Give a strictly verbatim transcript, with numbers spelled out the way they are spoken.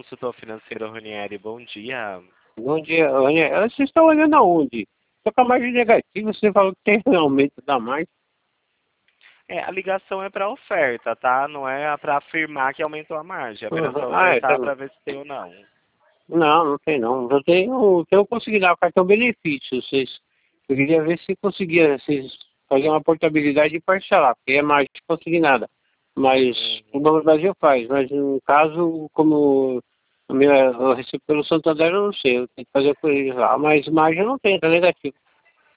consultor financeiro Ronieri, bom dia. Bom dia, Rony. Vocês estão olhando aonde? Só com a margem negativa, você falou que tem um aumento da margem. É, a ligação é para oferta, tá? Não é para afirmar que aumentou a margem, é apenas para Uhum. Ah, é, ofertar tá. para ver se tem ou não. Não, não tem não. Eu tenho, tenho conseguido dar o cartão benefício. Vocês, eu queria ver se conseguia vocês fazer uma portabilidade e parcelar, porque é margem consignada. Mas o Uhum. Banco do Brasil faz, mas no caso, como a minha, eu recebo pelo Santander, eu não sei, eu tenho que fazer por eles lá. Mas margem não tem, tá negativo.